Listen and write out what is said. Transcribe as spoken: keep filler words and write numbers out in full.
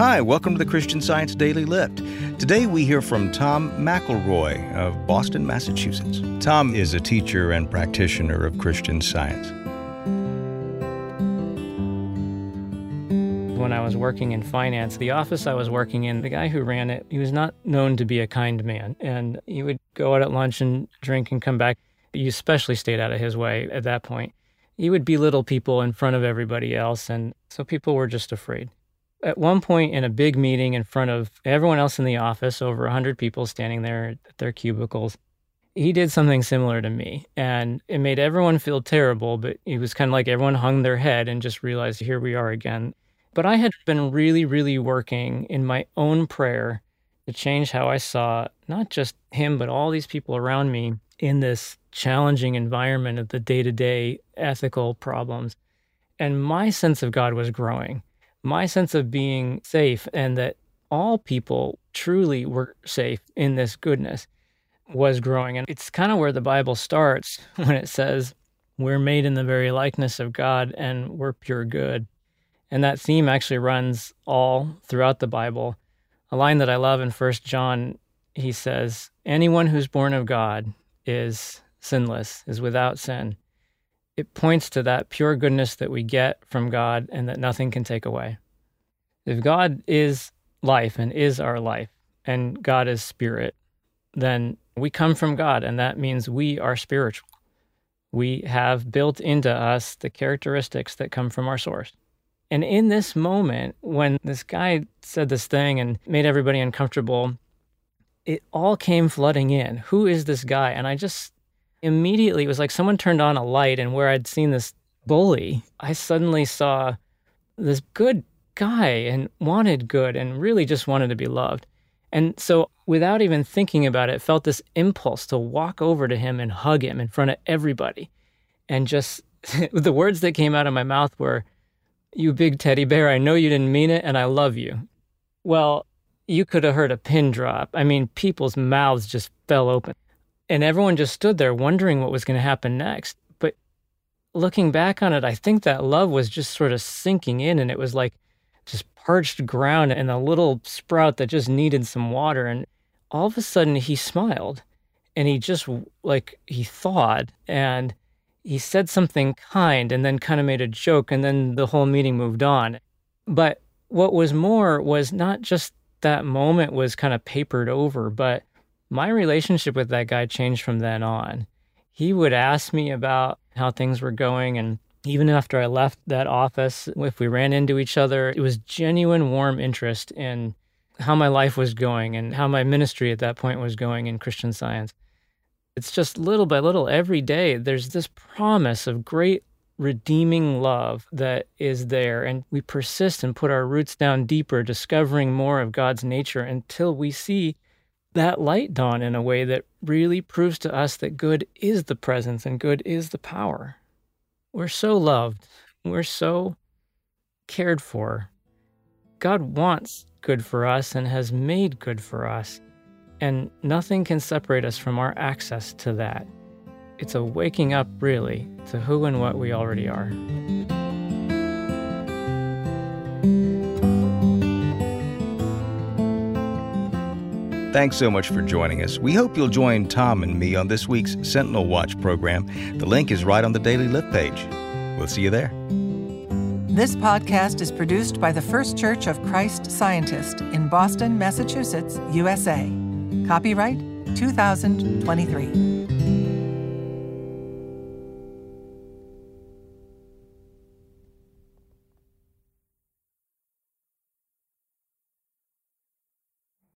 Hi, welcome to the Christian Science Daily Lift. Today we hear from Tom McElroy of Boston, Massachusetts. Tom is a teacher and practitioner of Christian Science. When I was working in finance, the office I was working in, the guy who ran it, he was not known to be a kind man. And he would go out at lunch and drink and come back. You especially stayed out of his way at that point. He would belittle people in front of everybody else, and so people were just afraid. At one point in a big meeting in front of everyone else in the office, over one hundred people standing there at their cubicles, he did something similar to me, and it made everyone feel terrible, but it was kind of like everyone hung their head and just realized, here we are again. But I had been really, really working in my own prayer to change how I saw not just him, but all these people around me in this challenging environment of the day-to-day ethical problems. And my sense of God was growing. My sense of being safe and that all people truly were safe in this goodness was growing. And it's kind of where the Bible starts when it says, we're made in the very likeness of God and we're pure good. And that theme actually runs all throughout the Bible. A line that I love in First John, he says, anyone who's born of God is sinless, is without sin. It points to that pure goodness that we get from God and that nothing can take away. If God is life and is our life, and God is spirit, then we come from God, and that means we are spiritual. We have built into us the characteristics that come from our source. And in this moment, when this guy said this thing and made everybody uncomfortable, it all came flooding in. Who is this guy? And I just immediately, it was like someone turned on a light, and where I'd seen this bully, I suddenly saw this good guy and wanted good and really just wanted to be loved. And so without even thinking about it, felt this impulse to walk over to him and hug him in front of everybody. And just the words that came out of my mouth were, "You big teddy bear, I know you didn't mean it, and I love you." Well, you could have heard a pin drop. I mean, people's mouths just fell open. And everyone just stood there wondering what was going to happen next. But looking back on it, I think that love was just sort of sinking in, and it was like just parched ground and a little sprout that just needed some water. And all of a sudden he smiled, and he just like, he thawed, and he said something kind and then kind of made a joke, and then the whole meeting moved on. But what was more was not just that moment was kind of papered over, but my relationship with that guy changed from then on. He would ask me about how things were going, and even after I left that office, if we ran into each other, it was genuine, warm interest in how my life was going and how my ministry at that point was going in Christian Science. It's just little by little, every day, there's this promise of great redeeming love that is there, and we persist and put our roots down deeper, discovering more of God's nature until we see that light dawn in a way that really proves to us that good is the presence and good is the power. We're so loved. We're so cared for. God wants good for us and has made good for us, and nothing can separate us from our access to that. It's a waking up, really, to who and what we already are. Thanks so much for joining us. We hope you'll join Tom and me on this week's Sentinel Watch program. The link is right on the Daily Lift page. We'll see you there. This podcast is produced by the First Church of Christ Scientist in Boston, Massachusetts, U S A. Copyright two thousand twenty-three.